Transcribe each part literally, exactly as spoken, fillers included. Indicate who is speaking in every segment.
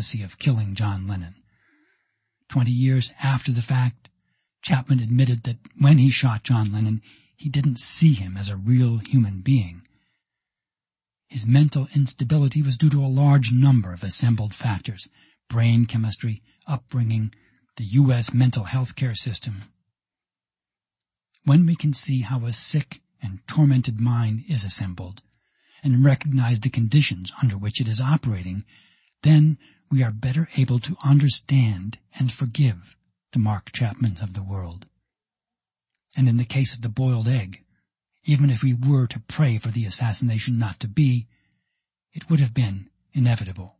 Speaker 1: fantasy of killing John Lennon. Twenty years after the fact, Chapman admitted that when he shot John Lennon, he didn't see him as a real human being. His mental instability was due to a large number of assembled factors: brain chemistry, upbringing, the U S mental health care system. When we can see how a sick and tormented mind is assembled, and recognize the conditions under which it is operating, then we are better able to understand and forgive the Mark Chapmans of the world. And in the case of the boiled egg, even if we were to pray for the assassination not to be, it would have been inevitable.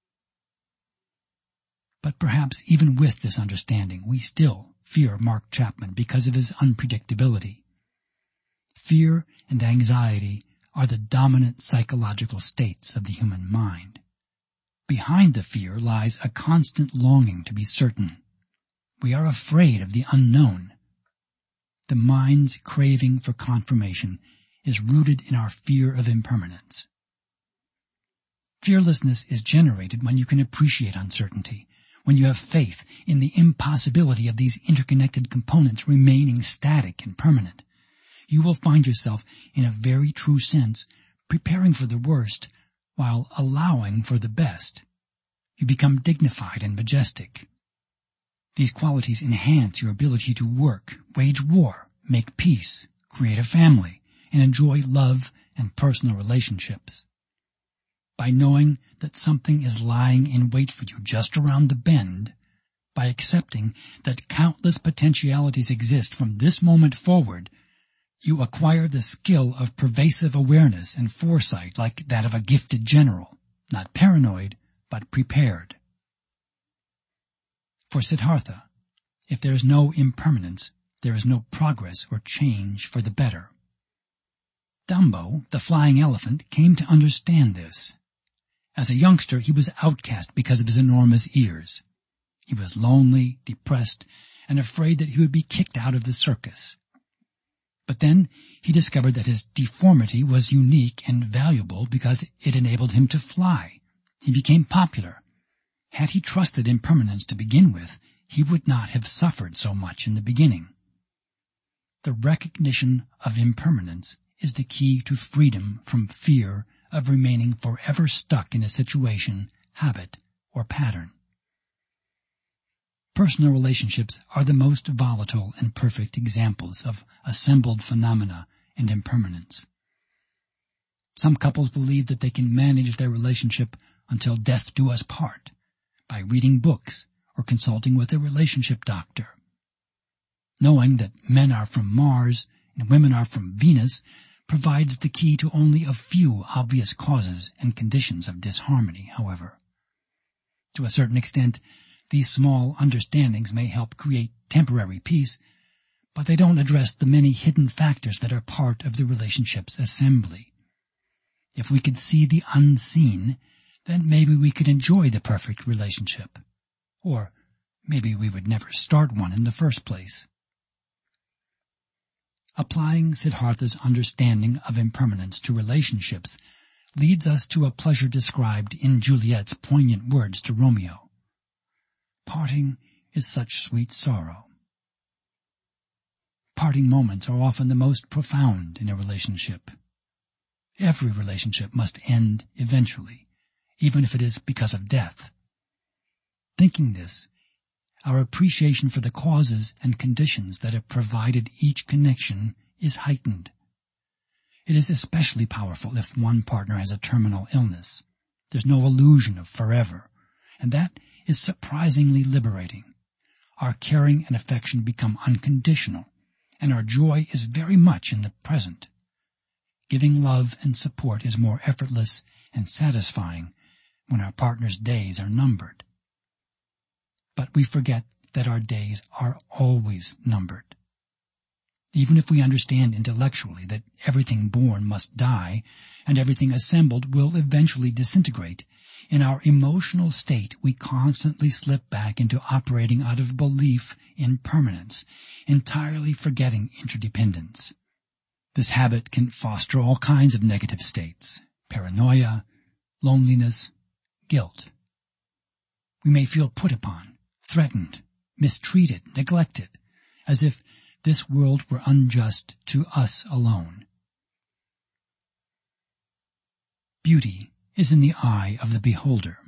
Speaker 1: But perhaps even with this understanding, we still fear Mark Chapman because of his unpredictability. Fear and anxiety are the dominant psychological states of the human mind. Behind the fear lies a constant longing to be certain. We are afraid of the unknown. The mind's craving for confirmation is rooted in our fear of impermanence. Fearlessness is generated when you can appreciate uncertainty, when you have faith in the impossibility of these interconnected components remaining static and permanent. You will find yourself, in a very true sense, preparing for the worst while allowing for the best. You become dignified and majestic. These qualities enhance your ability to work, wage war, make peace, create a family, and enjoy love and personal relationships. By knowing that something is lying in wait for you just around the bend, by accepting that countless potentialities exist from this moment forward, you acquire the skill of pervasive awareness and foresight like that of a gifted general, not paranoid, but prepared. For Siddhartha, if there is no impermanence, there is no progress or change for the better. Dumbo, the flying elephant, came to understand this. As a youngster, he was outcast because of his enormous ears. He was lonely, depressed, and afraid that he would be kicked out of the circus. But then he discovered that his deformity was unique and valuable because it enabled him to fly. He became popular. Had he trusted impermanence to begin with, he would not have suffered so much in the beginning. The recognition of impermanence is the key to freedom from fear of remaining forever stuck in a situation, habit, or pattern. Personal relationships are the most volatile and perfect examples of assembled phenomena and impermanence. Some couples believe that they can manage their relationship until death do us part by reading books or consulting with a relationship doctor. Knowing that men are from Mars and women are from Venus provides the key to only a few obvious causes and conditions of disharmony, however. To a certain extent, these small understandings may help create temporary peace, but they don't address the many hidden factors that are part of the relationship's assembly. If we could see the unseen, then maybe we could enjoy the perfect relationship. Or maybe we would never start one in the first place. Applying Siddhartha's understanding of impermanence to relationships leads us to a pleasure described in Juliet's poignant words to Romeo. Parting is such sweet sorrow. Parting moments are often the most profound in a relationship. Every relationship must end eventually, even if it is because of death. Thinking this, our appreciation for the causes and conditions that have provided each connection is heightened. It is especially powerful if one partner has a terminal illness. There's no illusion of forever, and that is surprisingly liberating. Our caring and affection become unconditional, and our joy is very much in the present. Giving love and support is more effortless and satisfying when our partner's days are numbered. But we forget that our days are always numbered. Even if we understand intellectually that everything born must die and everything assembled will eventually disintegrate, in our emotional state we constantly slip back into operating out of belief in permanence, entirely forgetting interdependence. This habit can foster all kinds of negative states: paranoia, loneliness, guilt. We may feel put upon, threatened, mistreated, neglected, as if this world were unjust to us alone. Beauty is in the eye of the beholder.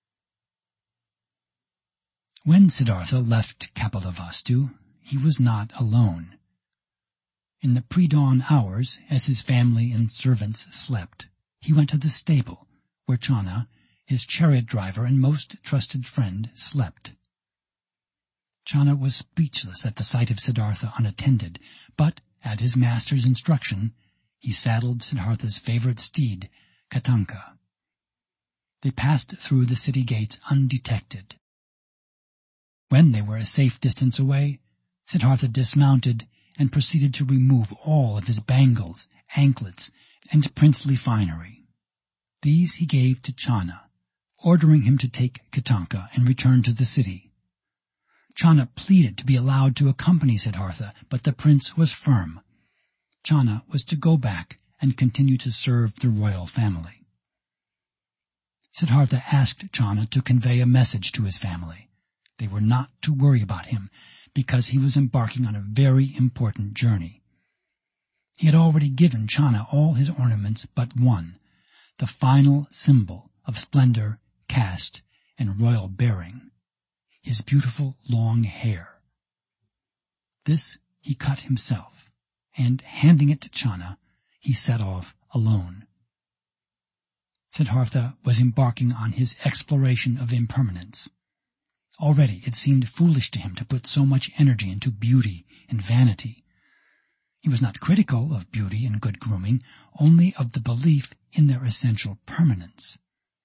Speaker 1: When Siddhartha left Kapilavastu, he was not alone. In the pre-dawn hours, as his family and servants slept, he went to the stable, where Channa, his chariot driver and most trusted friend, slept. Channa was speechless at the sight of Siddhartha unattended, but, at his master's instruction, he saddled Siddhartha's favorite steed, Katanka. They passed through the city gates undetected. When they were a safe distance away, Siddhartha dismounted and proceeded to remove all of his bangles, anklets, and princely finery. These he gave to Channa, ordering him to take Katanka and return to the city. Channa pleaded to be allowed to accompany Siddhartha, but the prince was firm. Channa was to go back and continue to serve the royal family. Siddhartha asked Channa to convey a message to his family. They were not to worry about him, because he was embarking on a very important journey. He had already given Channa all his ornaments but one, the final symbol of splendor, caste, and royal bearing, his beautiful long hair. This he cut himself, and handing it to Channa, he set off alone. Siddhartha was embarking on his exploration of impermanence. Already it seemed foolish to him to put so much energy into beauty and vanity. He was not critical of beauty and good grooming, only of the belief in their essential permanence.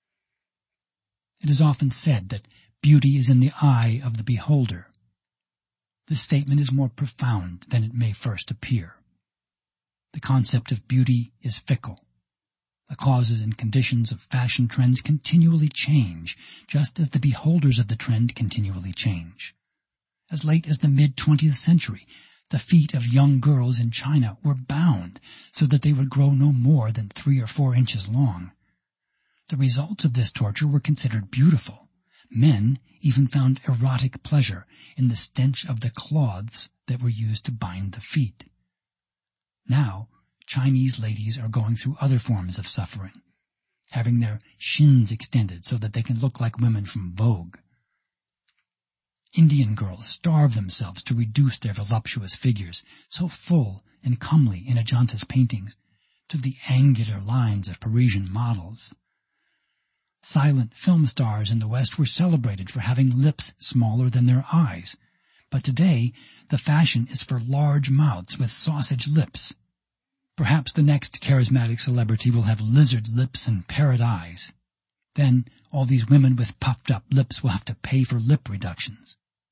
Speaker 1: It is often said that beauty is in the eye of the beholder. This statement is more profound than it may first appear. The concept of beauty is fickle. The causes and conditions of fashion trends continually change, just as the beholders of the trend continually change. As late as the mid-twentieth century, the feet of young girls in China were bound so that they would grow no more than three or four inches long. The results of this torture were considered beautiful. Men even found erotic pleasure in the stench of the cloths that were used to bind the feet. Now, Chinese ladies are going through other forms of suffering, having their shins extended so that they can look like women from Vogue. Indian girls starve themselves to reduce their voluptuous figures, so full and comely in Ajanta's paintings, to the angular lines of Parisian models. Silent film stars in the West were celebrated for having lips smaller than their eyes, but today the fashion is for large mouths with sausage lips. Perhaps the next charismatic celebrity will have lizard lips and parrot eyes. Then all these women with puffed-up lips will have to pay for lip reductions.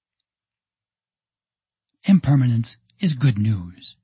Speaker 1: Impermanence is good news.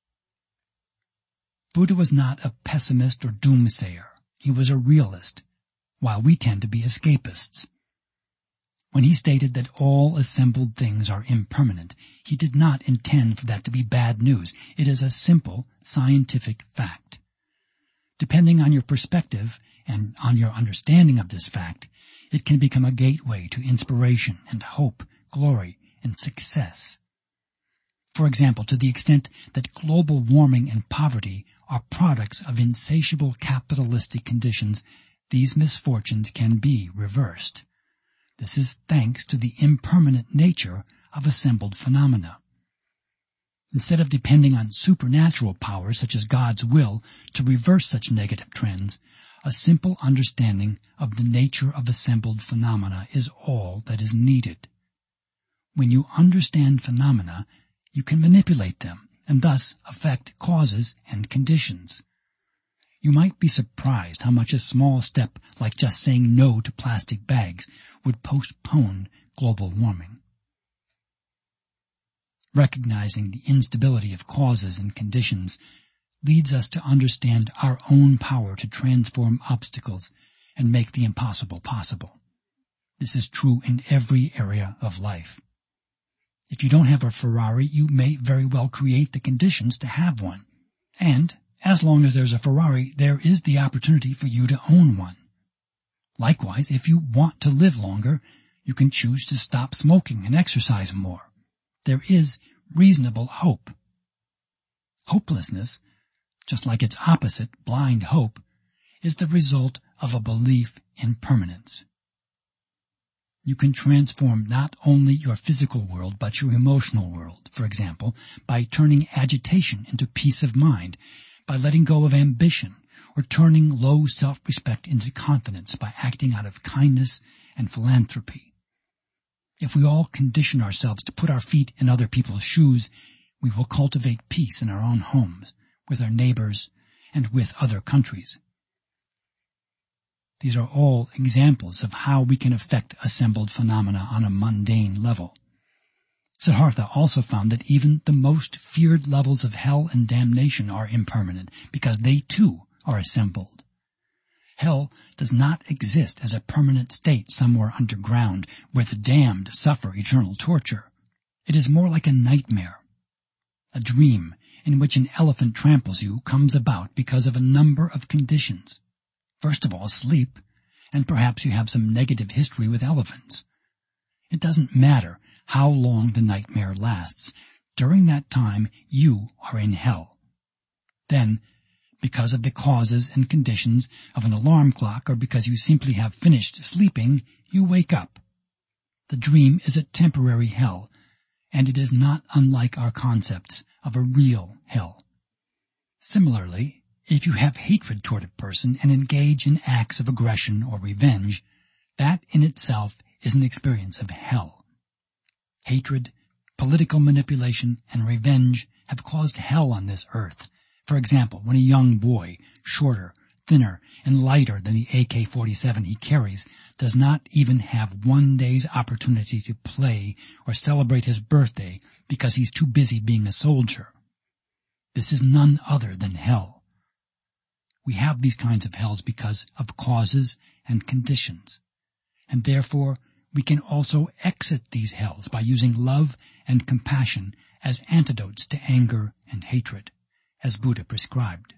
Speaker 1: Buddha was not a pessimist or doomsayer. He was a realist, while we tend to be escapists. When he stated that all assembled things are impermanent, he did not intend for that to be bad news. It is a simple scientific fact. Depending on your perspective and on your understanding of this fact, it can become a gateway to inspiration and hope, glory, and success. For example, to the extent that global warming and poverty are products of insatiable capitalistic conditions, these misfortunes can be reversed. This is thanks to the impermanent nature of assembled phenomena. Instead of depending on supernatural powers such as God's will to reverse such negative trends, a simple understanding of the nature of assembled phenomena is all that is needed. When you understand phenomena, you can manipulate them and thus affect causes and conditions. You might be surprised how much a small step like just saying no to plastic bags would postpone global warming. Recognizing the instability of causes and conditions leads us to understand our own power to transform obstacles and make the impossible possible. This is true in every area of life. If you don't have a Ferrari, you may very well create the conditions to have one. And, as long as there's a Ferrari, there is the opportunity for you to own one. Likewise, if you want to live longer, You can choose to stop smoking and exercise more. There is reasonable hope. Hopelessness, just like its opposite, blind hope, is the result of a belief in permanence. You can transform not only your physical world, but your emotional world, for example, by turning agitation into peace of mind, by letting go of ambition, or turning low self-respect into confidence by acting out of kindness and philanthropy. If we all condition ourselves to put our feet in other people's shoes, we will cultivate peace in our own homes, with our neighbors, and with other countries. These are all examples of how we can affect assembled phenomena on a mundane level. Siddhartha also found that even the most feared levels of hell and damnation are impermanent, because they too are assembled. Hell does not exist as a permanent state somewhere underground where the damned suffer eternal torture. It is more like a nightmare. A dream in which an elephant tramples you comes about because of a number of conditions. First of all, sleep, and perhaps you have some negative history with elephants. It doesn't matter how long the nightmare lasts. During that time, you are in hell. Then, because of the causes and conditions of an alarm clock or because you simply have finished sleeping, you wake up. The dream is a temporary hell, and it is not unlike our concepts of a real hell. Similarly, if you have hatred toward a person and engage in acts of aggression or revenge, that in itself is an experience of hell. Hatred, political manipulation, and revenge have caused hell on this earth. For example, when a young boy, shorter, thinner, and lighter than the A K forty-seven he carries, does not even have one day's opportunity to play or celebrate his birthday because he's too busy being a soldier. This is none other than hell. We have these kinds of hells because of causes and conditions, and therefore we can also exit these hells by using love and compassion as antidotes to anger and hatred, as Buddha prescribed.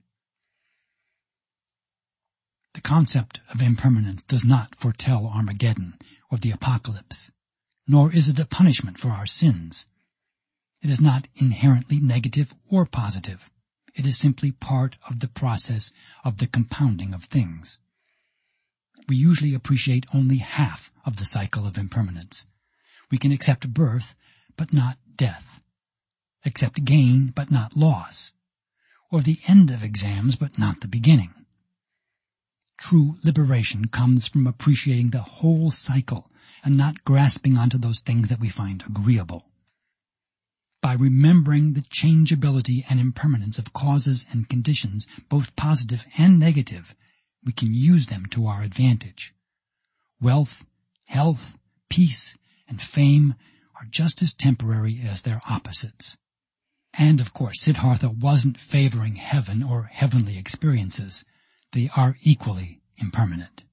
Speaker 1: The concept of impermanence does not foretell Armageddon or the apocalypse, nor is it a punishment for our sins. It is not inherently negative or positive. It is simply part of the process of the compounding of things. We usually appreciate only half of the cycle of impermanence. We can accept birth, but not death. Accept gain, but not loss. Or the end of exams, but not the beginning. True liberation comes from appreciating the whole cycle and not grasping onto those things that we find agreeable. By remembering the changeability and impermanence of causes and conditions, both positive and negative, we can use them to our advantage. Wealth, health, peace, and fame are just as temporary as their opposites. And, of course, Siddhartha wasn't favoring heaven or heavenly experiences. They are equally impermanent.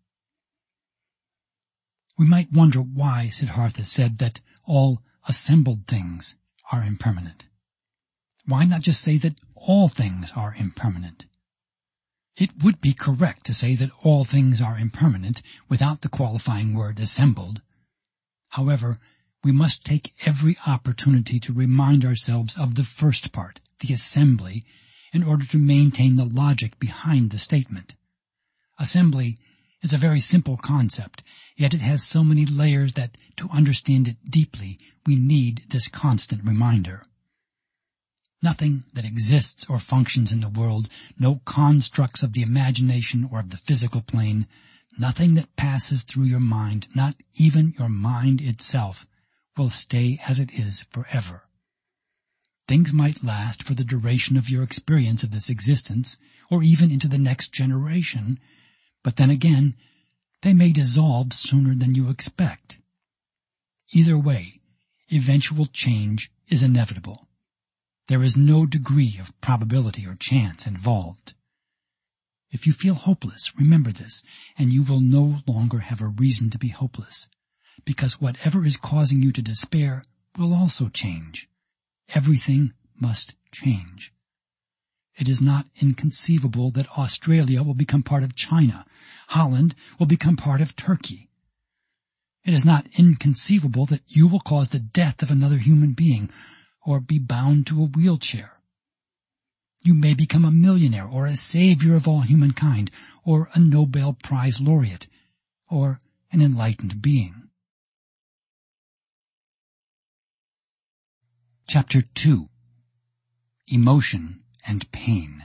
Speaker 1: We might wonder why Siddhartha said that all assembled things are impermanent. Why not just say that all things are impermanent? It would be correct to say that all things are impermanent without the qualifying word assembled. However, we must take every opportunity to remind ourselves of the first part, the assembly, in order to maintain the logic behind the statement. Assembly is a very simple concept, yet it has so many layers that, to understand it deeply, we need this constant reminder. Nothing that exists or functions in the world, no constructs of the imagination or of the physical plane, nothing that passes through your mind, not even your mind itself, will stay as it is forever. Things might last for the duration of your experience of this existence, or even into the next generation, but then again, they may dissolve sooner than you expect. Either way, eventual change is inevitable. There is no degree of probability or chance involved. If you feel hopeless, remember this, and you will no longer have a reason to be hopeless, because whatever is causing you to despair will also change. Everything must change. It is not inconceivable that Australia will become part of China. Holland will become part of Turkey. It is not inconceivable that you will cause the death of another human being, or be bound to a wheelchair. You may become a millionaire, or a savior of all humankind, or a Nobel Prize laureate, or an enlightened being. Chapter two. Emotion and Pain.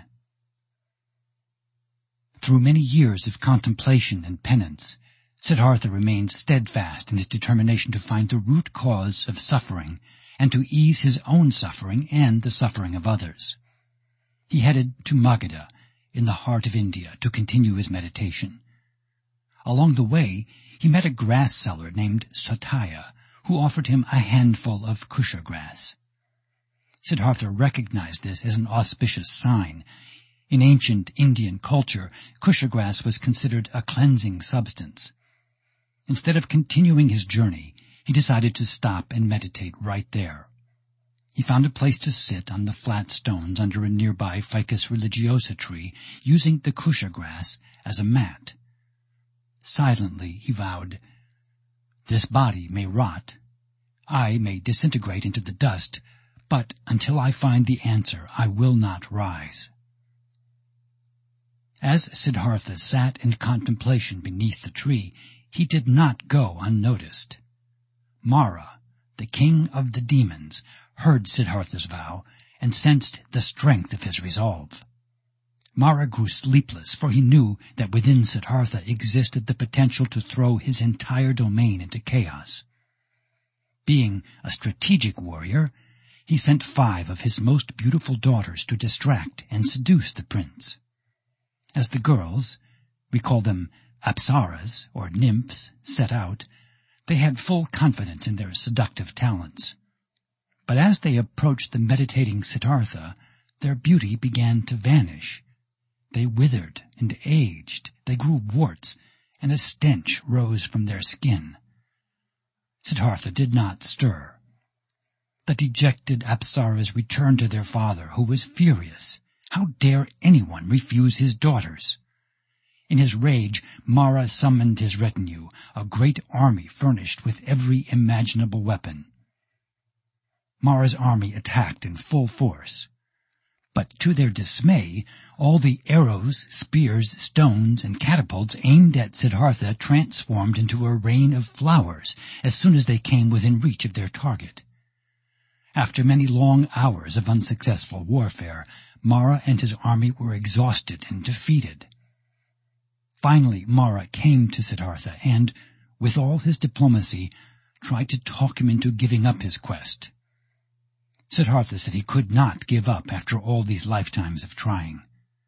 Speaker 1: Through many years of contemplation and penance, Siddhartha remained steadfast in his determination to find the root cause of suffering and to ease his own suffering and the suffering of others. He headed to Magadha, in the heart of India, to continue his meditation. Along the way, he met a grass seller named Satya, who offered him a handful of kusha grass. Siddhartha recognized this as an auspicious sign. In ancient Indian culture, kusha grass was considered a cleansing substance. Instead of continuing his journey, he decided to stop and meditate right there. He found a place to sit on the flat stones under a nearby Ficus religiosa tree, using the kusha grass as a mat. Silently he vowed, "This body may rot, I may disintegrate into the dust, but until I find the answer, I will not rise." As Siddhartha sat in contemplation beneath the tree, he did not go unnoticed. Mara, the king of the demons, heard Siddhartha's vow and sensed the strength of his resolve. Mara grew sleepless, for he knew that within Siddhartha existed the potential to throw his entire domain into chaos. Being a strategic warrior, he sent five of his most beautiful daughters to distract and seduce the prince. As the girls, we call them apsaras or nymphs, set out, they had full confidence in their seductive talents. But as they approached the meditating Siddhartha, their beauty began to vanish. They withered and aged, they grew warts, and a stench rose from their skin. Siddhartha did not stir. The dejected apsaras returned to their father, who was furious. How dare anyone refuse his daughters? In his rage, Mara summoned his retinue, a great army furnished with every imaginable weapon. Mara's army attacked in full force. But to their dismay, all the arrows, spears, stones, and catapults aimed at Siddhartha transformed into a rain of flowers as soon as they came within reach of their target. After many long hours of unsuccessful warfare, Mara and his army were exhausted and defeated. Finally, Mara came to Siddhartha and, with all his diplomacy, tried to talk him into giving up his quest. Siddhartha said he could not give up after all these lifetimes of trying.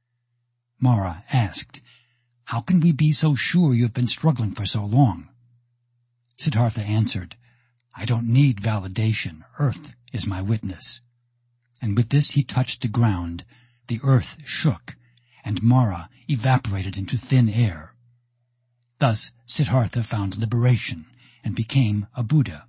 Speaker 1: Mara asked, "How can we be so sure you have been struggling for so long?" Siddhartha answered, "I don't need validation. Earth is my witness." And with this he touched the ground. The earth shook, and Mara evaporated into thin air. Thus Siddhartha found liberation and became a Buddha.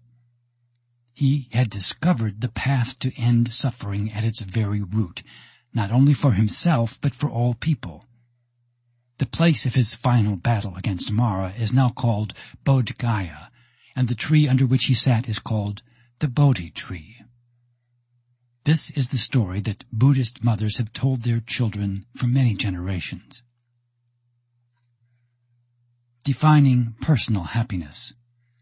Speaker 1: He had discovered the path to end suffering at its very root, not only for himself but for all people. The place of his final battle against Mara is now called Bodh Gaya, and the tree under which he sat is called the Bodhi tree. This is the story that Buddhist mothers have told their children for many generations. Defining personal happiness.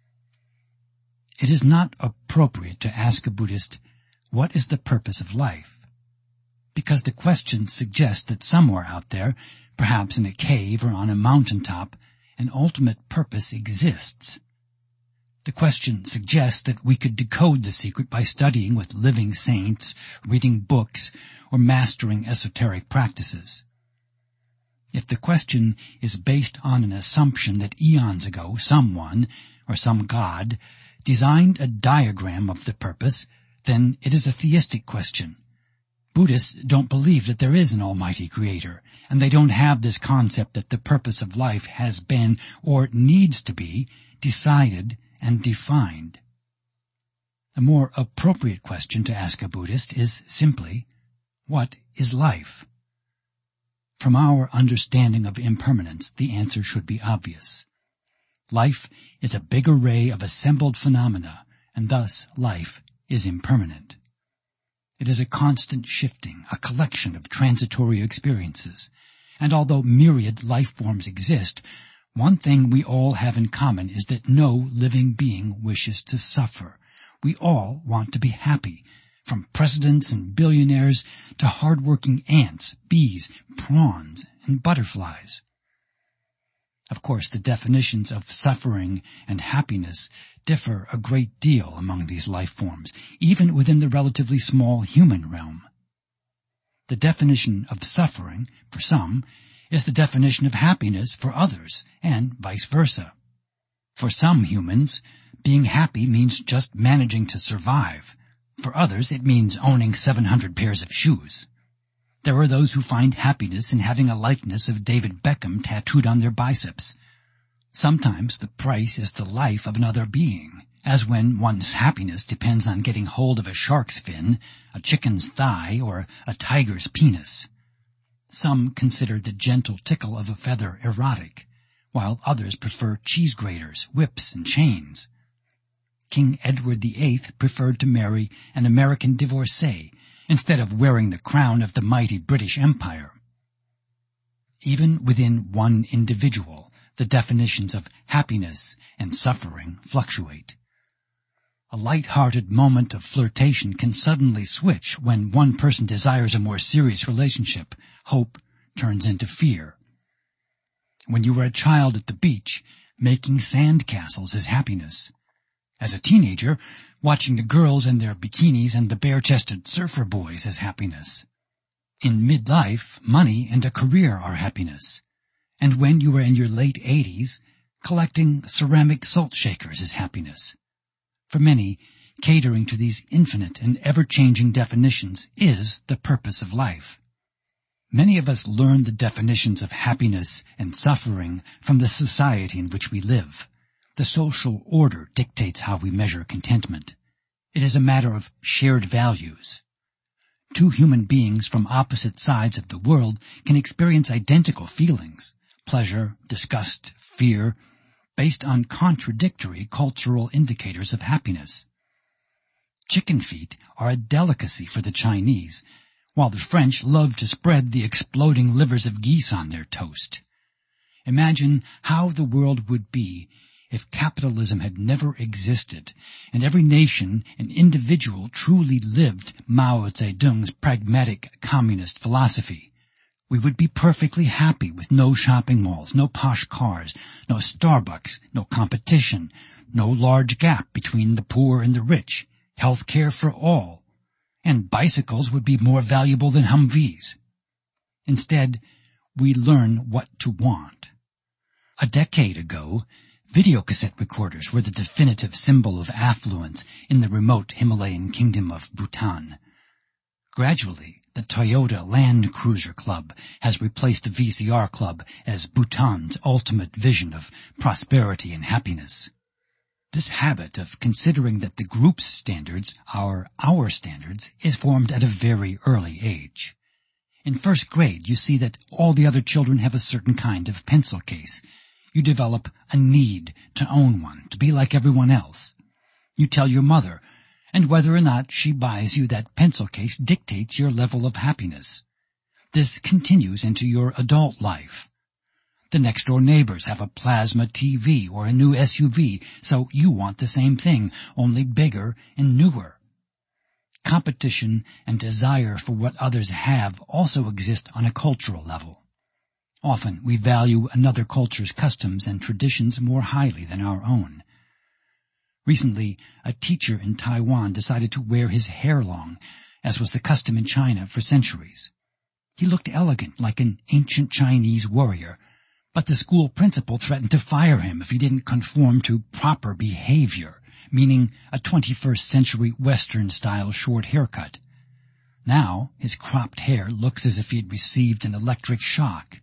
Speaker 1: It is not appropriate to ask a Buddhist, "What is the purpose of life?" because the question suggests that somewhere out there, perhaps in a cave or on a mountaintop, an ultimate purpose exists. The question suggests that we could decode the secret by studying with living saints, reading books, or mastering esoteric practices. If the question is based on an assumption that eons ago someone, or some god, designed a diagram of the purpose, then it is a theistic question. Buddhists don't believe that there is an almighty creator, and they don't have this concept that the purpose of life has been, or needs to be, decided and defined. A more appropriate question to ask a Buddhist is simply, what is life? From our understanding of impermanence, the answer should be obvious. Life is a big array of assembled phenomena, and thus life is impermanent. It is a constant shifting, a collection of transitory experiences. And although myriad life forms exist, one thing we all have in common is that no living being wishes to suffer. We all want to be happy, from presidents and billionaires to hard-working ants, bees, prawns, and butterflies. Of course, the definitions of suffering and happiness differ a great deal among these life forms, even within the relatively small human realm. The definition of suffering, for some, is the definition of happiness for others, and vice versa. For some humans, being happy means just managing to survive. For others, it means owning seven hundred pairs of shoes. There are those who find happiness in having a likeness of David Beckham tattooed on their biceps. Sometimes the price is the life of another being, as when one's happiness depends on getting hold of a shark's fin, a chicken's thigh, or a tiger's penis. Some consider the gentle tickle of a feather erotic, while others prefer cheese graters, whips, and chains. King Edward the Eighth preferred to marry an American divorcee instead of wearing the crown of the mighty British Empire. Even within one individual, the definitions of happiness and suffering fluctuate. A light-hearted moment of flirtation can suddenly switch when one person desires a more serious relationship. Hope turns into fear. When you were a child at the beach, making sand castles is happiness. As a teenager, watching the girls in their bikinis and the bare-chested surfer boys is happiness. In midlife, money and a career are happiness. And when you are in your late eighties, collecting ceramic salt shakers is happiness. For many, catering to these infinite and ever-changing definitions is the purpose of life. Many of us learn the definitions of happiness and suffering from the society in which we live. The social order dictates how we measure contentment. It is a matter of shared values. Two human beings from opposite sides of the world can experience identical feelings, pleasure, disgust, fear, based on contradictory cultural indicators of happiness. Chicken feet are a delicacy for the Chinese, while the French love to spread the exploding livers of geese on their toast. Imagine how the world would be if capitalism had never existed, and every nation and individual truly lived Mao Zedong's pragmatic communist philosophy. We would be perfectly happy with no shopping malls, no posh cars, no Starbucks, no competition, no large gap between the poor and the rich, health care for all, and bicycles would be more valuable than Humvees. Instead, we learn what to want. A decade ago, videocassette recorders were the definitive symbol of affluence in the remote Himalayan kingdom of Bhutan. Gradually, the Toyota Land Cruiser Club has replaced the V C R Club as Bhutan's ultimate vision of prosperity and happiness. This habit of considering that the group's standards are our standards is formed at a very early age. In first grade, you see that all the other children have a certain kind of pencil case. You develop a need to own one, to be like everyone else. You tell your mother, and whether or not she buys you that pencil case dictates your level of happiness. This continues into your adult life. The next-door neighbors have a plasma T V or a new S U V, so you want the same thing, only bigger and newer. Competition and desire for what others have also exist on a cultural level. Often we value another culture's customs and traditions more highly than our own. Recently, a teacher in Taiwan decided to wear his hair long, as was the custom in China for centuries. He looked elegant, like an ancient Chinese warrior, but the school principal threatened to fire him if he didn't conform to proper behavior, meaning a twenty-first century Western-style short haircut. Now, his cropped hair looks as if he had received an electric shock.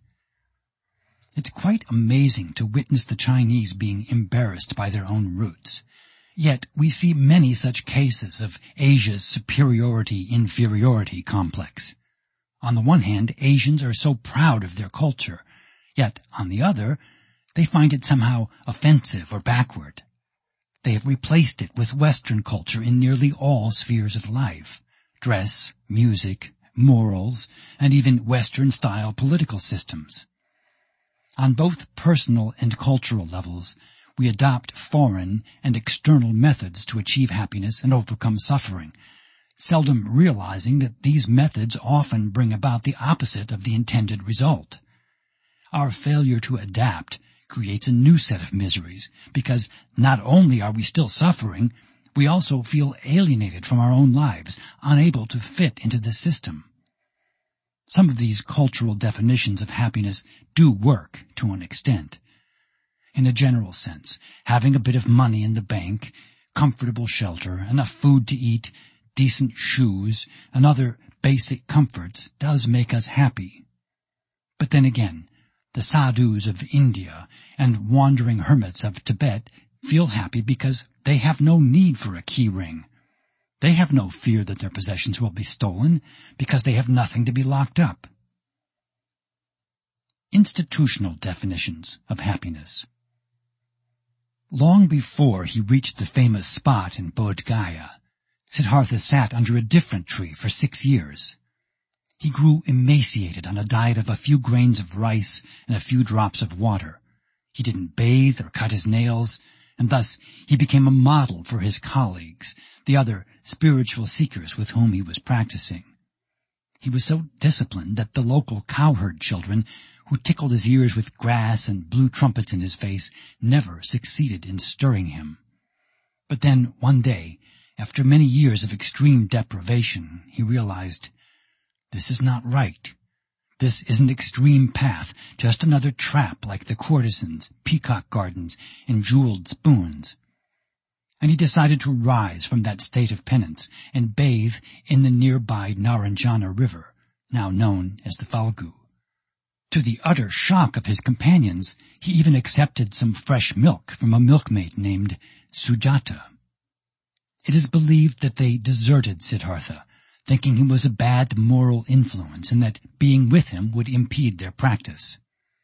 Speaker 1: It's quite amazing to witness the Chinese being embarrassed by their own roots. Yet we see many such cases of Asia's superiority-inferiority complex. On the one hand, Asians are so proud of their culture, yet on the other, They find it somehow offensive or backward. They have replaced it with Western culture in nearly all spheres of life: dress, music, morals, and even Western-style political systems. On both personal and cultural levels, we adopt foreign and external methods to achieve happiness and overcome suffering, seldom realizing that these methods often bring about the opposite of the intended result. Our failure to adapt creates a new set of miseries, because not only are we still suffering, we also feel alienated from our own lives, unable to fit into the system. Some of these cultural definitions of happiness do work to an extent. In a general sense, having a bit of money in the bank, comfortable shelter, enough food to eat, decent shoes, and other basic comforts does make us happy. But then again, the sadhus of India and wandering hermits of Tibet feel happy because they have no need for a key ring. They have no fear that their possessions will be stolen because they have nothing to be locked up. Institutional definitions of happiness. Long before he reached the famous spot in Bodh Gaya, Siddhartha sat under a different tree for six years. He grew emaciated on a diet of a few grains of rice and a few drops of water. He didn't bathe or cut his nails, and thus he became a model for his colleagues, the other spiritual seekers with whom he was practicing. He was so disciplined that the local cowherd children, who tickled his ears with grass and blew trumpets in his face, never succeeded in stirring him. But then, one day, after many years of extreme deprivation, he realized, this is not right. This is an extreme path, just another trap like the courtesans, peacock gardens, and jeweled spoons. And he decided to rise from that state of penance and bathe in the nearby Naranjana River, now known as the Falgu. To the utter shock of his companions, he even accepted some fresh milk from a milkmaid named Sujata. It is believed that they deserted Siddhartha, thinking he was a bad moral influence and that being with him would impede their practice.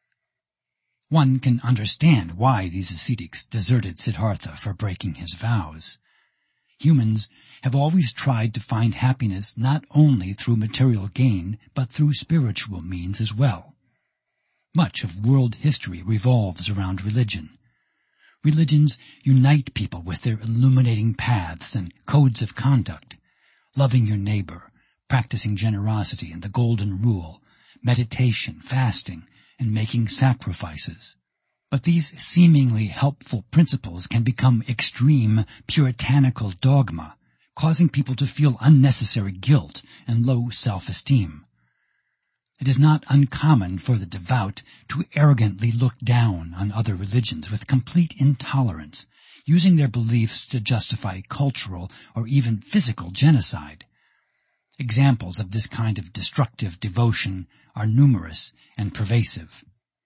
Speaker 1: One can understand why these ascetics deserted Siddhartha for breaking his vows. Humans have always tried to find happiness not only through material gain, but through spiritual means as well. Much of world history revolves around religion. Religions unite people with their illuminating paths and codes of conduct. Loving your neighbor, practicing generosity and the golden rule, meditation, fasting, and making sacrifices. But these seemingly helpful principles can become extreme puritanical dogma, causing people to feel unnecessary guilt and low self-esteem. It is not uncommon for the devout to arrogantly look down on other religions with complete intolerance, using their beliefs to justify cultural or even physical genocide. Examples of this kind of destructive devotion are numerous and pervasive.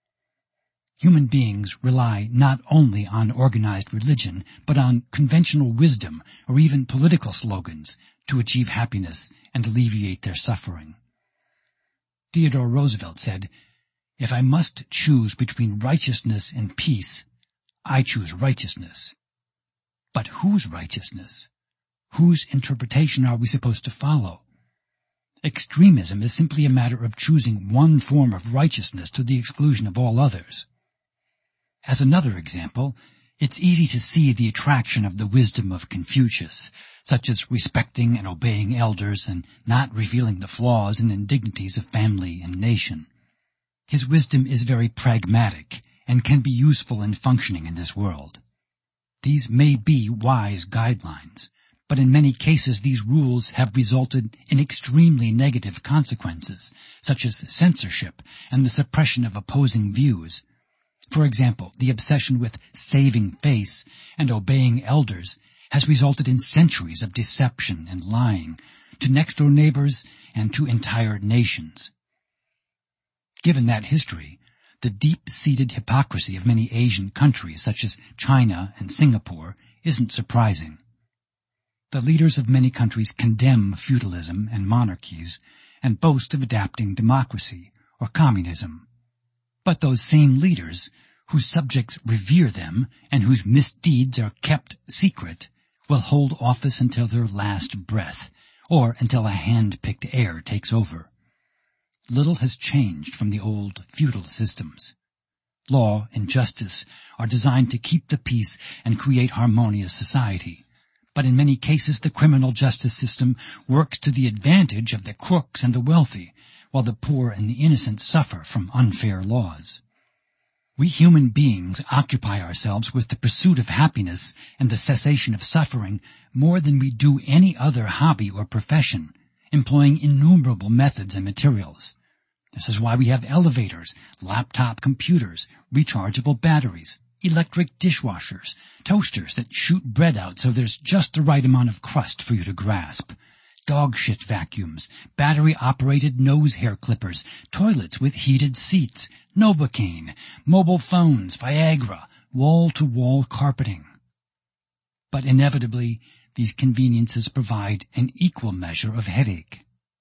Speaker 1: Human beings rely not only on organized religion, but on conventional wisdom or even political slogans to achieve happiness and alleviate their suffering. Theodore Roosevelt said, "If I must choose between righteousness and peace, I choose righteousness." But whose righteousness? Whose interpretation are we supposed to follow? Extremism is simply a matter of choosing one form of righteousness to the exclusion of all others. As another example, it's easy to see the attraction of the wisdom of Confucius, such as respecting and obeying elders and not revealing the flaws and indignities of family and nation. His wisdom is very pragmatic and can be useful in functioning in this world. These may be wise guidelines, but in many cases these rules have resulted in extremely negative consequences, such as censorship and the suppression of opposing views. For example, the obsession with saving face and obeying elders has resulted in centuries of deception and lying to next-door neighbors and to entire nations. Given that history, the deep-seated hypocrisy of many Asian countries such as China and Singapore isn't surprising. The leaders of many countries condemn feudalism and monarchies and boast of adapting democracy or communism. But those same leaders, whose subjects revere them and whose misdeeds are kept secret, will hold office until their last breath, or until a hand-picked heir takes over. Little has changed from the old feudal systems. Law and justice are designed to keep the peace and create harmonious society. But in many cases the criminal justice system works to the advantage of the crooks and the wealthy, while the poor and the innocent suffer from unfair laws. We human beings occupy ourselves with the pursuit of happiness and the cessation of suffering more than we do any other hobby or profession, employing innumerable methods and materials. This is why we have elevators, laptop computers, rechargeable batteries, electric dishwashers, toasters that shoot bread out so there's just the right amount of crust for you to grasp, dog shit vacuums, battery-operated nose hair clippers, toilets with heated seats, Novocaine, mobile phones, Viagra, wall-to-wall carpeting. But inevitably, these conveniences provide an equal measure of headache.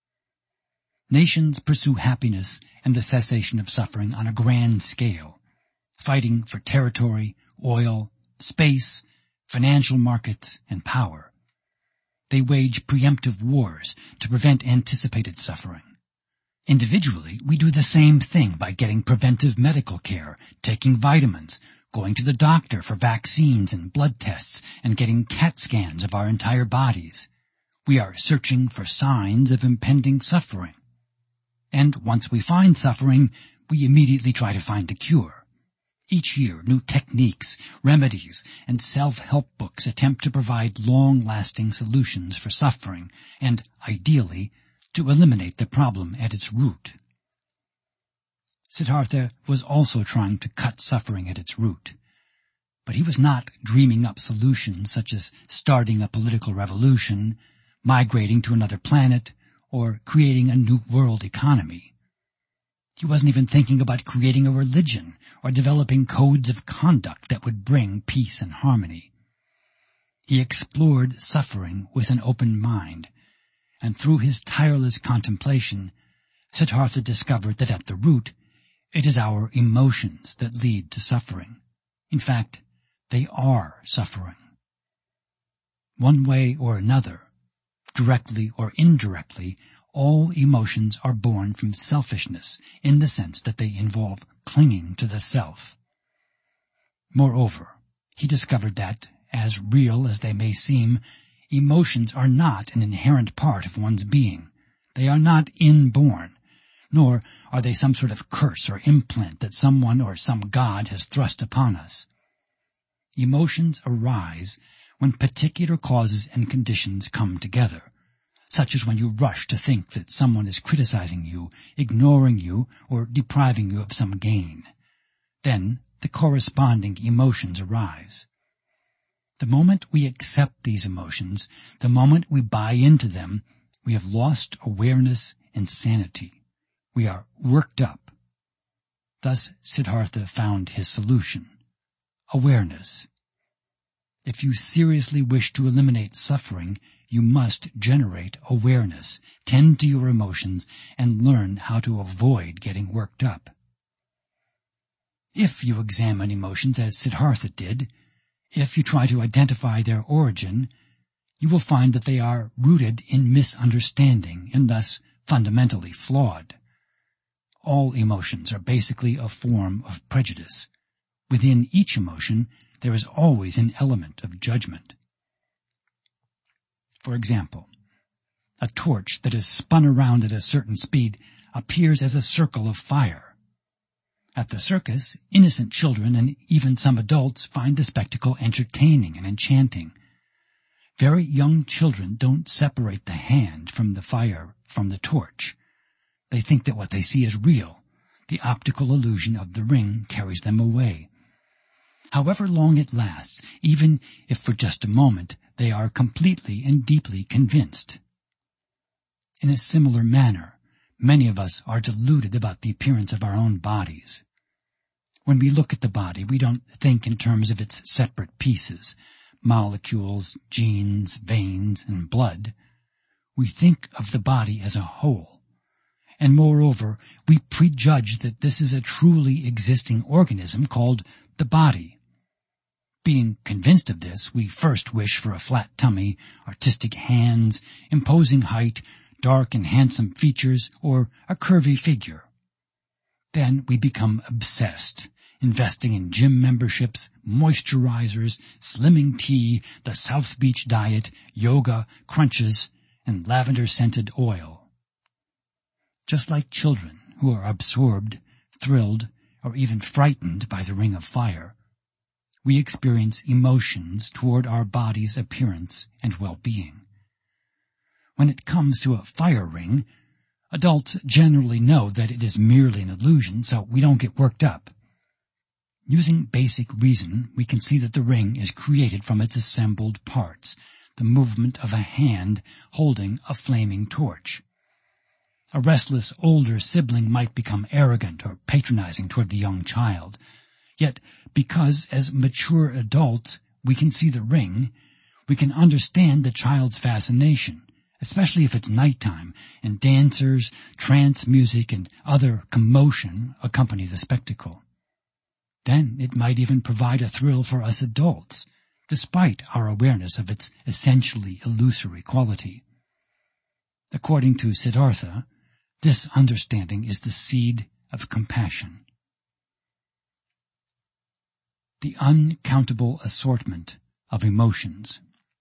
Speaker 1: Nations pursue happiness and the cessation of suffering on a grand scale, fighting for territory, oil, space, financial markets, and power. They wage preemptive wars to prevent anticipated suffering. Individually, we do the same thing by getting preventive medical care, taking vitamins, going to the doctor for vaccines and blood tests, and getting CAT scans of our entire bodies. We are searching for signs of impending suffering. And once we find suffering, we immediately try to find a cure. Each year, new techniques, remedies, and self-help books attempt to provide long-lasting solutions for suffering and, ideally, to eliminate the problem at its root. Siddhartha was also trying to cut suffering at its root, but he was not dreaming up solutions such as starting a political revolution, migrating to another planet, or creating a new world economy. He wasn't even thinking about creating a religion or developing codes of conduct that would bring peace and harmony. He explored suffering with an open mind, and through his tireless contemplation, Siddhartha discovered that at the root, it is our emotions that lead to suffering. In fact, they are suffering. One way or another, directly or indirectly, all emotions are born from selfishness in the sense that they involve clinging to the self. Moreover, he discovered that, as real as they may seem, emotions are not an inherent part of one's being. They are not inborn, nor are they some sort of curse or implant that someone or some god has thrust upon us. Emotions arise when particular causes and conditions come together, such as when you rush to think that someone is criticizing you, ignoring you, or depriving you of some gain. Then the corresponding emotions arise. The moment we accept these emotions, the moment we buy into them, we have lost awareness and sanity. We are worked up. Thus Siddhartha found his solution: awareness. If you seriously wish to eliminate suffering, you must generate awareness, tend to your emotions, and learn how to avoid getting worked up. If you examine emotions as Siddhartha did, if you try to identify their origin, you will find that they are rooted in misunderstanding and thus fundamentally flawed. All emotions are basically a form of prejudice. Within each emotion, there is always an element of judgment. For example, a torch that is spun around at a certain speed appears as a circle of fire. At the circus, innocent children and even some adults find the spectacle entertaining and enchanting. Very young children don't separate the hand from the fire from the torch. They think that what they see is real. The optical illusion of the ring carries them away. However long it lasts, even if for just a moment, they are completely and deeply convinced. In a similar manner, many of us are deluded about the appearance of our own bodies. When we look at the body, we don't think in terms of its separate pieces, molecules, genes, veins, and blood. We think of the body as a whole, and moreover, we prejudge that this is a truly existing organism called the body. Being convinced of this, we first wish for a flat tummy, artistic hands, imposing height, dark and handsome features, or a curvy figure. Then we become obsessed, investing in gym memberships, moisturizers, slimming tea, the South Beach diet, yoga, crunches, and lavender-scented oil. Just like children who are absorbed, thrilled, or even frightened by the ring of fire, we experience emotions toward our body's appearance and well-being. When it comes to a fire ring, adults generally know that it is merely an illusion, so we don't get worked up. Using basic reason, we can see that the ring is created from its assembled parts, the movement of a hand holding a flaming torch. A restless older sibling might become arrogant or patronizing toward the young child. Yet, because as mature adults we can see the ring, we can understand the child's fascination, especially if it's nighttime and dancers, trance music, and other commotion accompany the spectacle. Then it might even provide a thrill for us adults, despite our awareness of its essentially illusory quality. According to Siddhartha, this understanding is the seed of compassion. The uncountable assortment of emotions.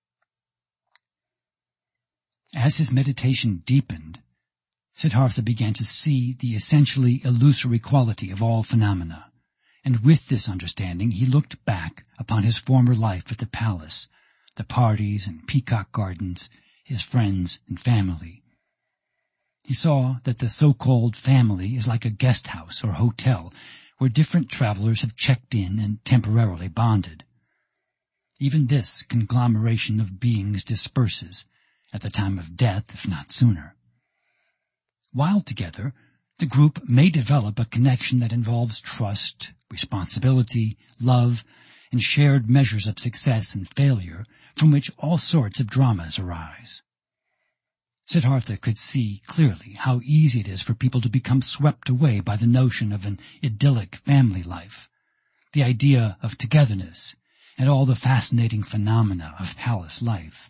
Speaker 1: As his meditation deepened, Siddhartha began to see the essentially illusory quality of all phenomena, and with this understanding he looked back upon his former life at the palace, the parties and peacock gardens, his friends and family. He saw that the so-called family is like a guest house or hotel where different travelers have checked in and temporarily bonded. Even this conglomeration of beings disperses at the time of death, if not sooner. While together, the group may develop a connection that involves trust, responsibility, love, and shared measures of success and failure from which all sorts of dramas arise. Siddhartha could see clearly how easy it is for people to become swept away by the notion of an idyllic family life, the idea of togetherness, and all the fascinating phenomena of palace life.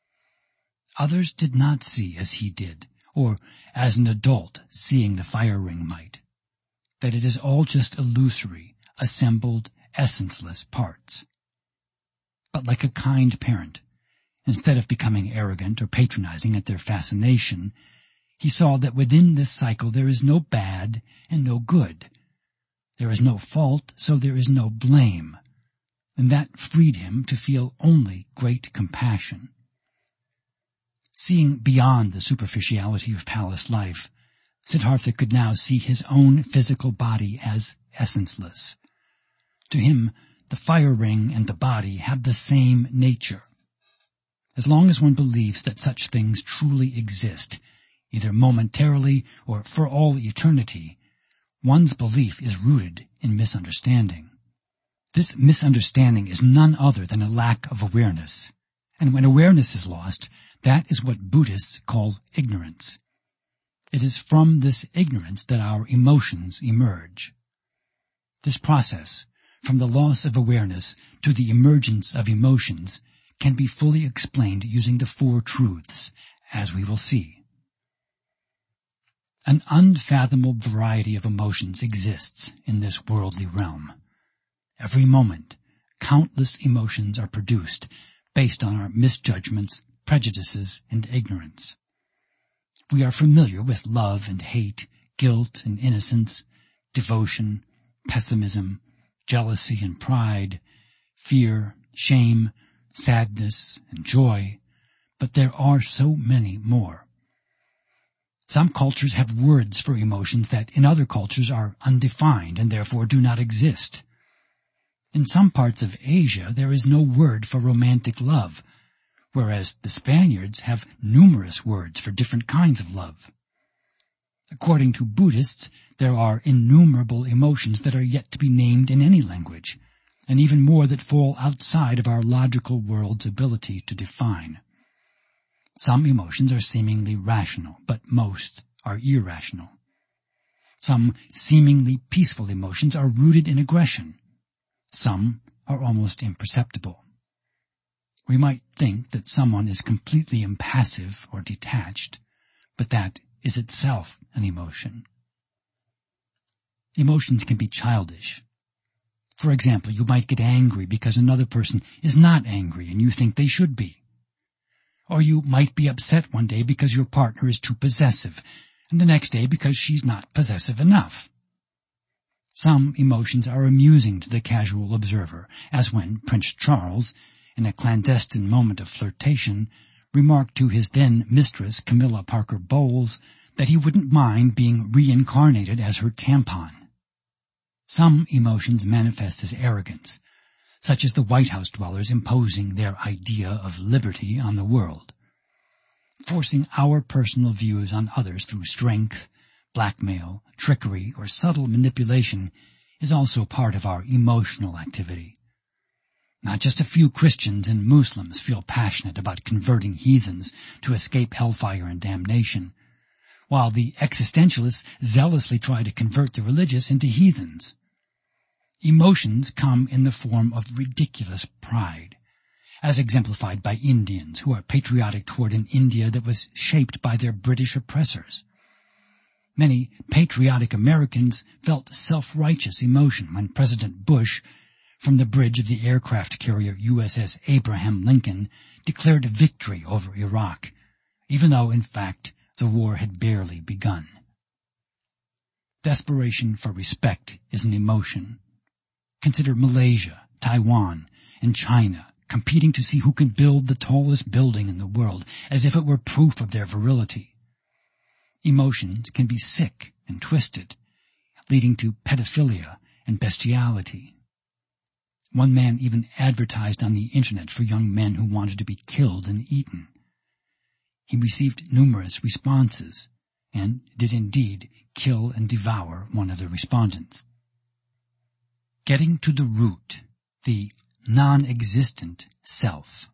Speaker 1: Others did not see as he did, or as an adult seeing the fire ring might, that it is all just illusory, assembled, essenceless parts. But like a kind parent, instead of becoming arrogant or patronizing at their fascination, he saw that within this cycle there is no bad and no good. There is no fault, so there is no blame, and that freed him to feel only great compassion. Seeing beyond the superficiality of palace life, Siddhartha could now see his own physical body as essenceless. To him, the fire ring and the body have the same nature. As long as one believes that such things truly exist, either momentarily or for all eternity, one's belief is rooted in misunderstanding. This misunderstanding is none other than a lack of awareness, and when awareness is lost, that is what Buddhists call ignorance. It is from this ignorance that our emotions emerge. This process, from the loss of awareness to the emergence of emotions, can be fully explained using the Four Truths, as we will see. An unfathomable variety of emotions exists in this worldly realm. Every moment, countless emotions are produced based on our misjudgments, prejudices, and ignorance. We are familiar with love and hate, guilt and innocence, devotion, pessimism, jealousy and pride, fear, shame, sadness, and joy, but there are so many more. Some cultures have words for emotions that in other cultures are undefined and therefore do not exist. In some parts of Asia there is no word for romantic love, whereas the Spaniards have numerous words for different kinds of love. According to Buddhists, there are innumerable emotions that are yet to be named in any language, and even more that fall outside of our logical world's ability to define. Some emotions are seemingly rational, but most are irrational. Some seemingly peaceful emotions are rooted in aggression. Some are almost imperceptible. We might think that someone is completely impassive or detached, but that is itself an emotion. Emotions can be childish. For example, you might get angry because another person is not angry and you think they should be. Or you might be upset one day because your partner is too possessive, and the next day because she's not possessive enough. Some emotions are amusing to the casual observer, as when Prince Charles, in a clandestine moment of flirtation, remarked to his then-mistress Camilla Parker Bowles that he wouldn't mind being reincarnated as her tampon. Some emotions manifest as arrogance, such as the White House dwellers imposing their idea of liberty on the world. Forcing our personal views on others through strength, blackmail, trickery, or subtle manipulation is also part of our emotional activity. Not just a few Christians and Muslims feel passionate about converting heathens to escape hellfire and damnation, while the existentialists zealously try to convert the religious into heathens. Emotions come in the form of ridiculous pride, as exemplified by Indians who are patriotic toward an India that was shaped by their British oppressors. Many patriotic Americans felt self-righteous emotion when President Bush, from the bridge of the aircraft carrier U S S Abraham Lincoln, declared victory over Iraq, even though, in fact, the war had barely begun. Desperation for respect is an emotion. Consider Malaysia, Taiwan, and China competing to see who can build the tallest building in the world, as if it were proof of their virility. Emotions can be sick and twisted, leading to pedophilia and bestiality. One man even advertised on the internet for young men who wanted to be killed and eaten. He received numerous responses, and did indeed kill and devour one of the respondents. Getting to the root, the non-existent self.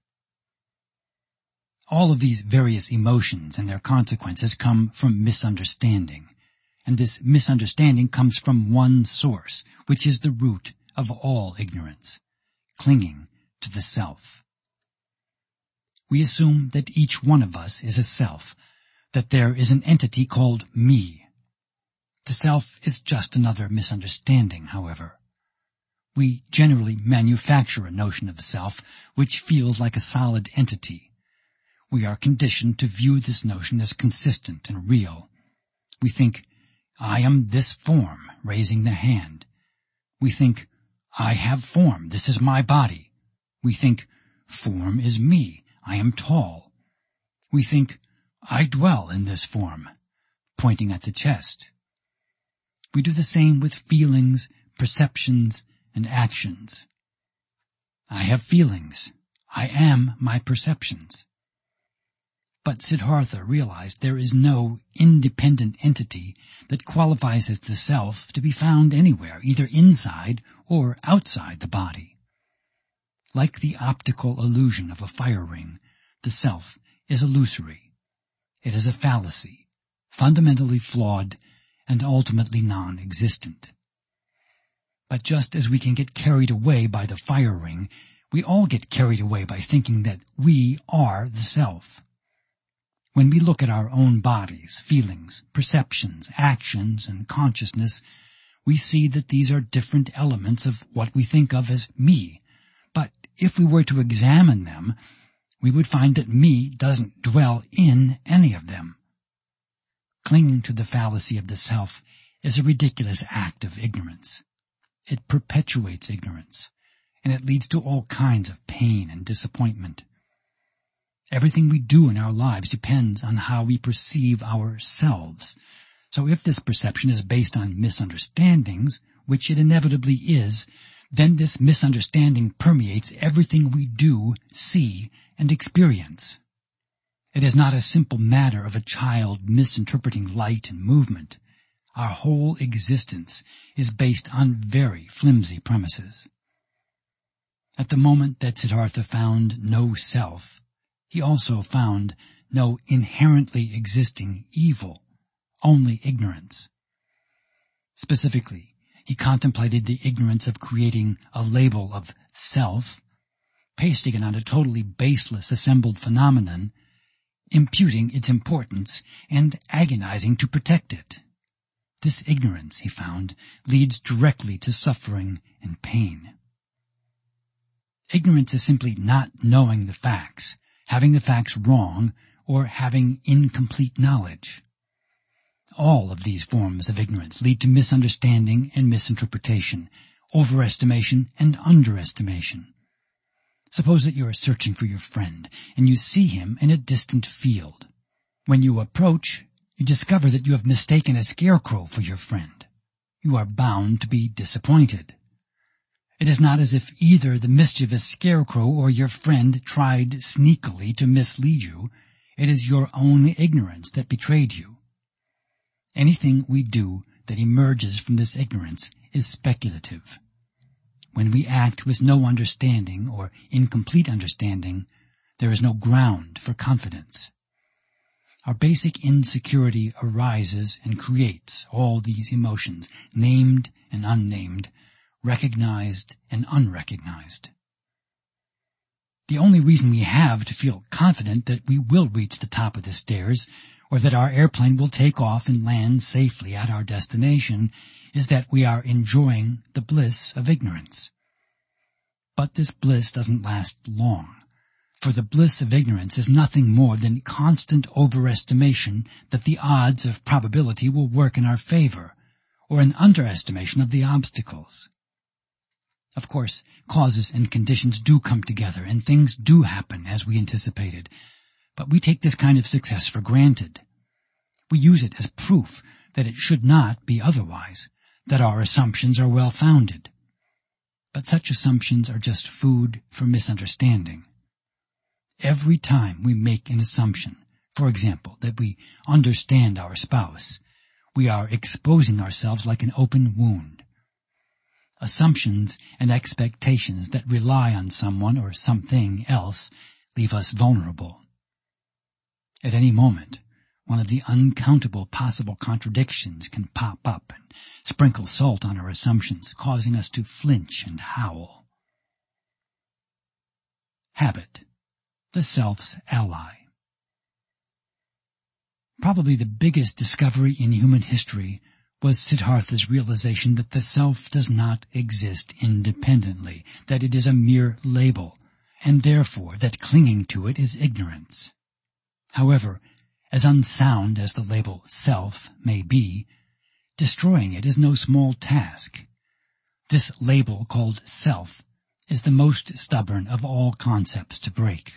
Speaker 1: All of these various emotions and their consequences come from misunderstanding, and this misunderstanding comes from one source, which is the root of all ignorance, clinging to the self. We assume that each one of us is a self, that there is an entity called me. The self is just another misunderstanding, however. We generally manufacture a notion of self which feels like a solid entity. We are conditioned to view this notion as consistent and real. We think, I am this form, raising the hand. We think, I have form, this is my body. We think, form is me, I am tall. We think, I dwell in this form, pointing at the chest. We do the same with feelings, perceptions, and actions. I have feelings. I am my perceptions. But Siddhartha realized there is no independent entity that qualifies as the self to be found anywhere, either inside or outside the body. Like the optical illusion of a fire ring, the self is illusory. It is a fallacy, fundamentally flawed and ultimately non-existent. But just as we can get carried away by the fire ring, we all get carried away by thinking that we are the self. When we look at our own bodies, feelings, perceptions, actions, and consciousness, we see that these are different elements of what we think of as me. But if we were to examine them, we would find that me doesn't dwell in any of them. Clinging to the fallacy of the self is a ridiculous act of ignorance. It perpetuates ignorance, and it leads to all kinds of pain and disappointment. Everything we do in our lives depends on how we perceive ourselves. So if this perception is based on misunderstandings, which it inevitably is, then this misunderstanding permeates everything we do, see, and experience. It is not a simple matter of a child misinterpreting light and movement. Our whole existence is based on very flimsy premises. At the moment that Siddhartha found no self, he also found no inherently existing evil only ignorance. Specifically, he contemplated the ignorance of creating a label of self, pasting it on a totally baseless assembled phenomenon, imputing its importance, and agonizing to protect it. This ignorance, he found, leads directly to suffering and pain. Ignorance is simply not knowing the facts, having the facts wrong, or having incomplete knowledge. All of these forms of ignorance lead to misunderstanding and misinterpretation, overestimation and underestimation. Suppose that you are searching for your friend, and you see him in a distant field. When you approach, you discover that you have mistaken a scarecrow for your friend. You are bound to be disappointed. It is not as if either the mischievous scarecrow or your friend tried sneakily to mislead you. It is your own ignorance that betrayed you. Anything we do that emerges from this ignorance is speculative. When we act with no understanding or incomplete understanding, there is no ground for confidence. Our basic insecurity arises and creates all these emotions, named and unnamed, recognized and unrecognized. The only reason we have to feel confident that we will reach the top of the stairs, or that our airplane will take off and land safely at our destination, is that we are enjoying the bliss of ignorance. But this bliss doesn't last long, for the bliss of ignorance is nothing more than constant overestimation that the odds of probability will work in our favor, or an underestimation of the obstacles. Of course, causes and conditions do come together, and things do happen as we anticipated, but we take this kind of success for granted. We use it as proof that it should not be otherwise, that our assumptions are well-founded. But such assumptions are just food for misunderstanding. Every time we make an assumption, for example, that we understand our spouse, we are exposing ourselves like an open wound. Assumptions and expectations that rely on someone or something else leave us vulnerable. At any moment, one of the uncountable possible contradictions can pop up and sprinkle salt on our assumptions, causing us to flinch and howl. Habit, the self's ally. Probably the biggest discovery in human history was Siddhartha's realization that the self does not exist independently, that it is a mere label, and therefore that clinging to it is ignorance. However, as unsound as the label self may be, destroying it is no small task. This label called self is the most stubborn of all concepts to break.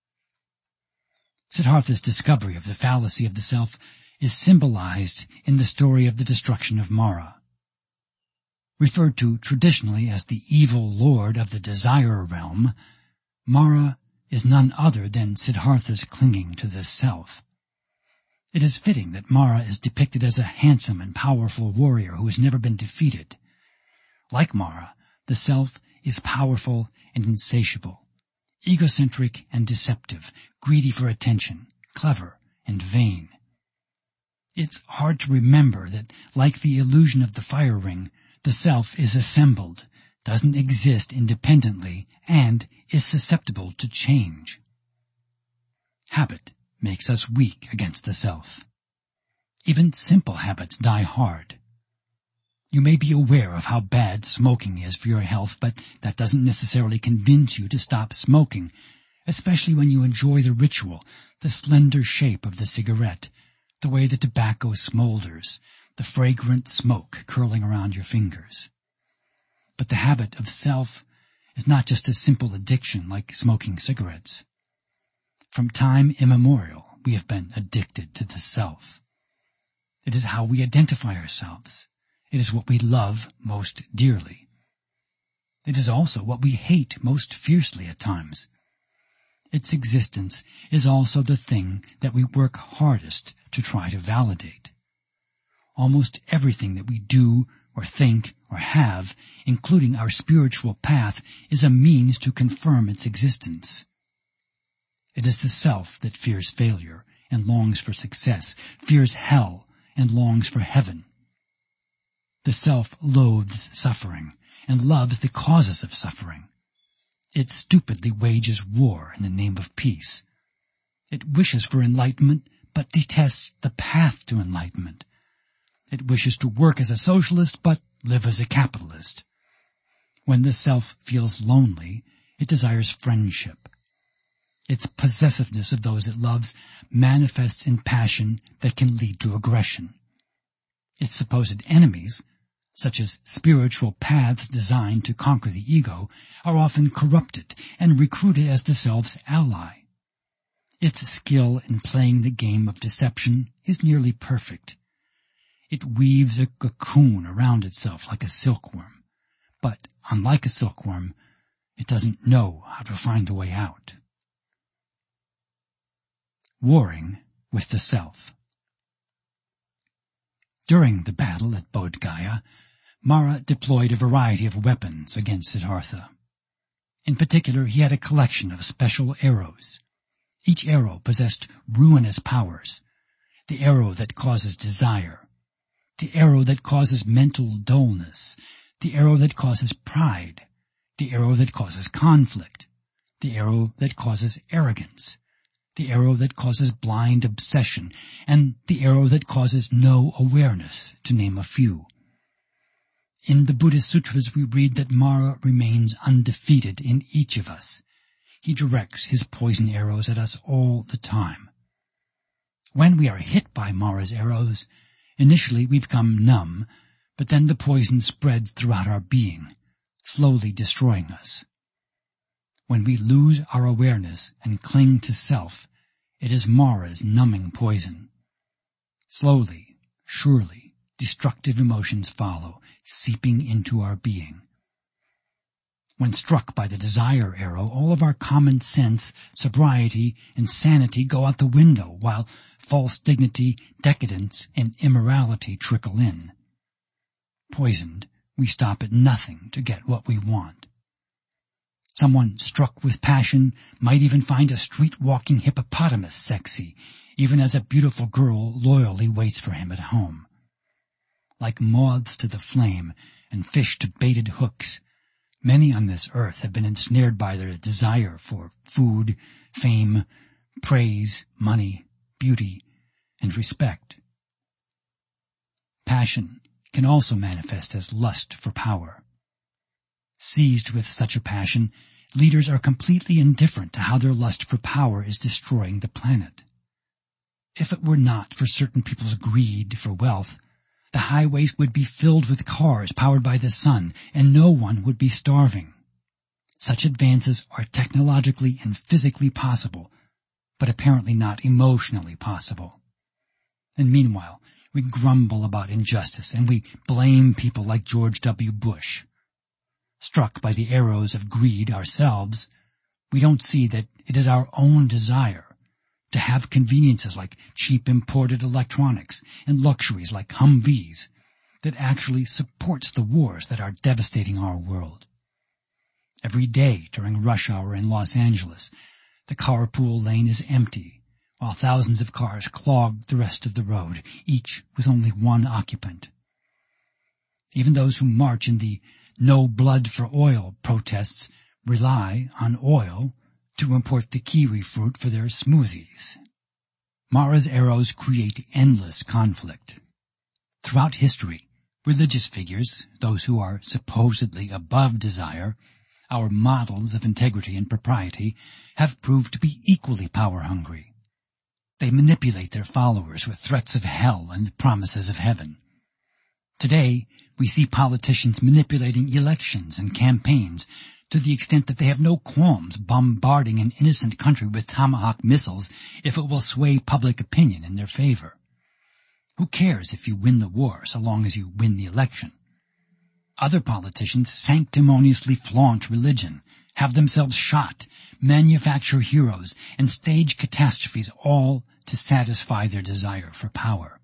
Speaker 1: Siddhartha's discovery of the fallacy of the self is symbolized in the story of the destruction of Mara. Referred to traditionally as the evil lord of the desire realm, Mara is none other than Siddhartha's clinging to the self. It is fitting that Mara is depicted as a handsome and powerful warrior who has never been defeated. Like Mara, the self is powerful and insatiable, egocentric and deceptive, greedy for attention, clever and vain. It's hard to remember that, like the illusion of the fire ring, the self is assembled, doesn't exist independently, and is susceptible to change. Habit makes us weak against the self. Even simple habits die hard. You may be aware of how bad smoking is for your health, but that doesn't necessarily convince you to stop smoking, especially when you enjoy the ritual, the slender shape of the cigarette, the way the tobacco smolders, the fragrant smoke curling around your fingers. But the habit of self is not just a simple addiction like smoking cigarettes. From time immemorial, we have been addicted to the self. It is how we identify ourselves. It is what we love most dearly. It is also what we hate most fiercely at times. Its existence is also the thing that we work hardest to try to validate. Almost everything that we do or think or have, including our spiritual path, is a means to confirm its existence. It is the self that fears failure and longs for success, fears hell, and longs for heaven. The self loathes suffering and loves the causes of suffering. It stupidly wages war in the name of peace. It wishes for enlightenment, but detests the path to enlightenment. It wishes to work as a socialist, but live as a capitalist. When the self feels lonely, it desires friendship. Its possessiveness of those it loves manifests in passion that can lead to aggression. Its supposed enemies, such as spiritual paths designed to conquer the ego, are often corrupted and recruited as the self's ally. Its skill in playing the game of deception is nearly perfect. It weaves a cocoon around itself like a silkworm, but unlike a silkworm, it doesn't know how to find the way out. Warring with the self. During the battle at Bodh Gaya, Mara deployed a variety of weapons against Siddhartha. In particular, he had a collection of special arrows. Each arrow possessed ruinous powers. The arrow that causes desire, the arrow that causes mental dullness, the arrow that causes pride, the arrow that causes conflict, the arrow that causes arrogance, the arrow that causes blind obsession, and the arrow that causes no awareness, to name a few. In the Buddhist sutras we read that Mara remains undefeated in each of us. He directs his poison arrows at us all the time. When we are hit by Mara's arrows, initially we become numb, but then the poison spreads throughout our being, slowly destroying us. When we lose our awareness and cling to self, it is Mara's numbing poison. Slowly, surely, destructive emotions follow, seeping into our being. When struck by the desire arrow, all of our common sense, sobriety, and sanity go out the window, while false dignity, decadence, and immorality trickle in. Poisoned, we stop at nothing to get what we want. Someone struck with passion might even find a street-walking hippopotamus sexy, even as a beautiful girl loyally waits for him at home. Like moths to the flame and fish to baited hooks, many on this earth have been ensnared by their desire for food, fame, praise, money, beauty, and respect. Passion can also manifest as lust for power. Seized with such a passion, leaders are completely indifferent to how their lust for power is destroying the planet. If it were not for certain people's greed for wealth, the highways would be filled with cars powered by the sun, and no one would be starving. Such advances are technologically and physically possible, but apparently not emotionally possible. And meanwhile, we grumble about injustice, and we blame people like George W. Bush. Struck by the arrows of greed ourselves, we don't see that it is our own desire to have conveniences like cheap imported electronics and luxuries like Humvees that actually supports the wars that are devastating our world. Every day during rush hour in Los Angeles, the carpool lane is empty, while thousands of cars clog the rest of the road, each with only one occupant. Even those who march in the No Blood for Oil protests rely on oil to import the kiwi fruit for their smoothies. Mara's arrows create endless conflict. Throughout history, religious figures, those who are supposedly above desire, our models of integrity and propriety, have proved to be equally power-hungry. They manipulate their followers with threats of hell and promises of heaven. Today, we see politicians manipulating elections and campaigns to the extent that they have no qualms bombarding an innocent country with Tomahawk missiles if it will sway public opinion in their favor. Who cares if you win the war so long as you win the election? Other politicians sanctimoniously flaunt religion, have themselves shot, manufacture heroes, and stage catastrophes, all to satisfy their desire for power.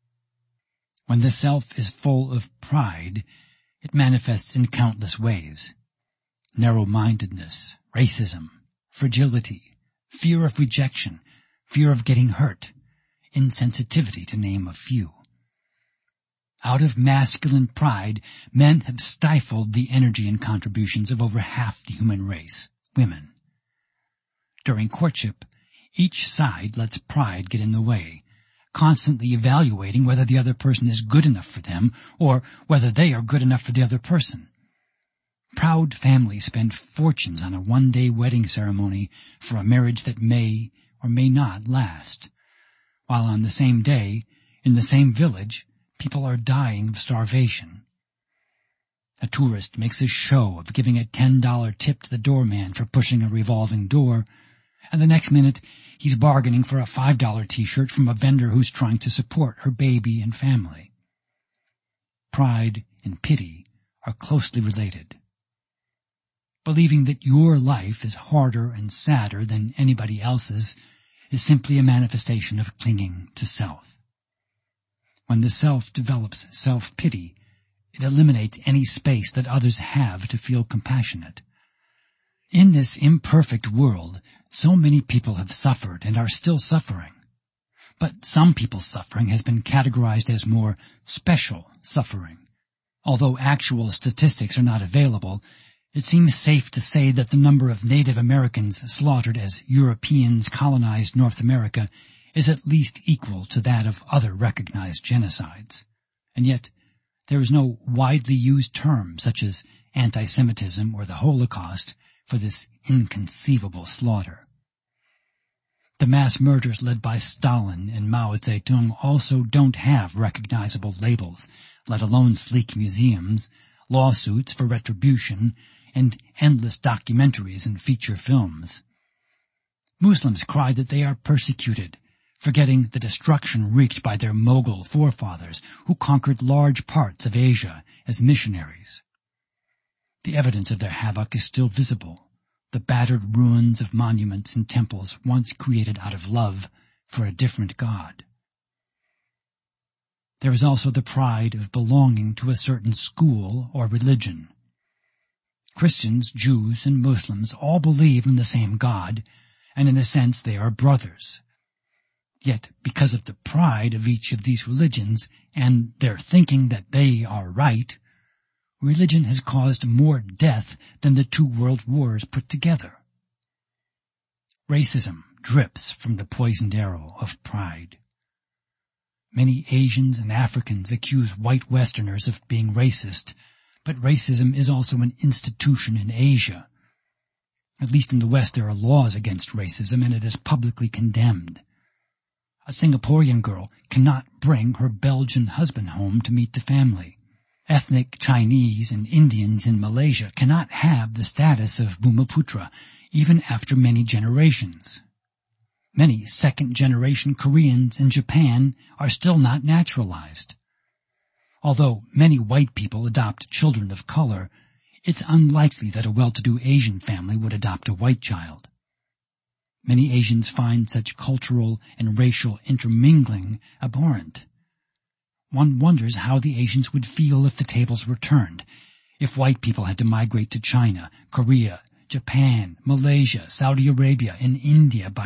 Speaker 1: When the self is full of pride, it manifests in countless ways. Narrow-mindedness, racism, fragility, fear of rejection, fear of getting hurt, insensitivity, to name a few. Out of masculine pride, men have stifled the energy and contributions of over half the human race, women. During courtship, each side lets pride get in the way, constantly evaluating whether the other person is good enough for them or whether they are good enough for the other person. Proud families spend fortunes on a one-day wedding ceremony for a marriage that may or may not last, while on the same day, in the same village, people are dying of starvation. A tourist makes a show of giving a ten dollar tip to the doorman for pushing a revolving door, and the next minute he's bargaining for a five dollar t-shirt from a vendor who's trying to support her baby and family. Pride and pity are closely related. Believing that your life is harder and sadder than anybody else's is simply a manifestation of clinging to self. When the self develops self-pity, it eliminates any space that others have to feel compassionate. In this imperfect world, so many people have suffered and are still suffering. But some people's suffering has been categorized as more special suffering. Although actual statistics are not available, it seems safe to say that the number of Native Americans slaughtered as Europeans colonized North America is at least equal to that of other recognized genocides. And yet, there is no widely used term such as anti-Semitism or the Holocaust for this inconceivable slaughter. The mass murders led by Stalin and Mao Zedong also don't have recognizable labels, let alone sleek museums, lawsuits for retribution, and endless documentaries and feature films. Muslims cry that they are persecuted, forgetting the destruction wreaked by their Mughal forefathers who conquered large parts of Asia as missionaries. The evidence of their havoc is still visible, the battered ruins of monuments and temples once created out of love for a different god. There is also the pride of belonging to a certain school or religion. Christians, Jews, and Muslims all believe in the same God, and in a sense they are brothers. Yet, because of the pride of each of these religions and their thinking that they are right, religion has caused more death than the two world wars put together. Racism drips from the poisoned arrow of pride. Many Asians and Africans accuse white Westerners of being racist, but racism is also an institution in Asia. At least in the West there are laws against racism, and it is publicly condemned. A Singaporean girl cannot bring her Belgian husband home to meet the family. Ethnic Chinese and Indians in Malaysia cannot have the status of Bumaputra, even after many generations. Many second-generation Koreans in Japan are still not naturalized. Although many white people adopt children of color, it's unlikely that a well-to-do Asian family would adopt a white child. Many Asians find such cultural and racial intermingling abhorrent. One wonders how the Asians would feel if the tables were turned, if white people had to migrate to China, Korea, Japan, Malaysia, Saudi Arabia, and India by